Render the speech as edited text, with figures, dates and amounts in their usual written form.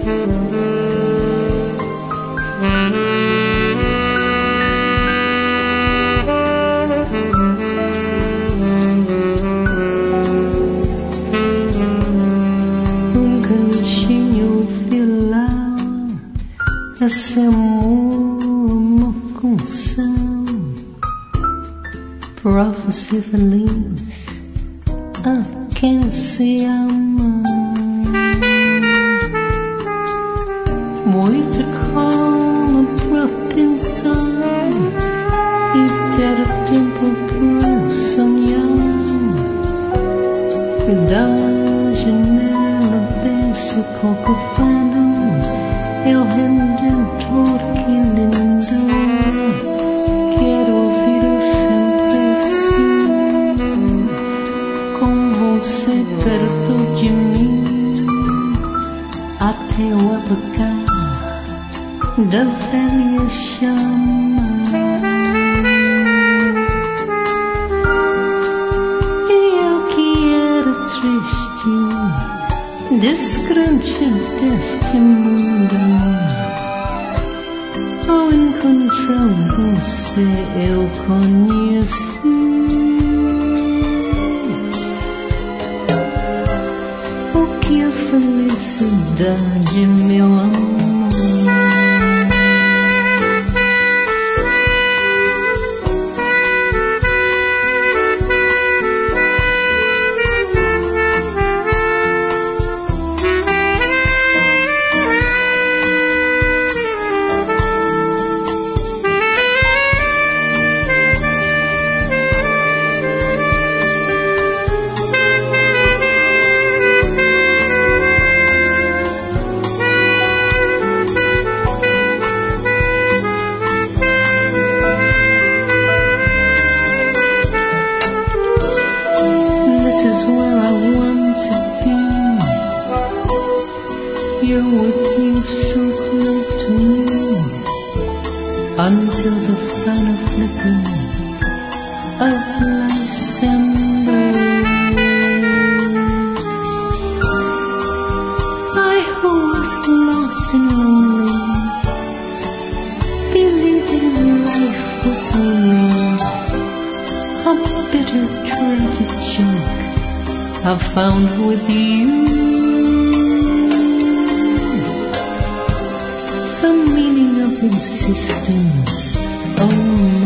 Esse amor, uma canção, prophecy feliz a quem se ama. Muita calma pra pensar e ter tempo pra sonhar. E da janela desse coco fado é o Redentor, que lindo. Quero ouvir sempre assim, com você perto de mim, até o apagar da velha chama. E eu que era triste, descrente deste mundo, ao encontrar você eu conheci o que é felicidade, meu amor. Until the final flicker of life's ember, I who was lost and lonely, believing life was only a bitter tragic joke I found with you. The meaning of existence, oh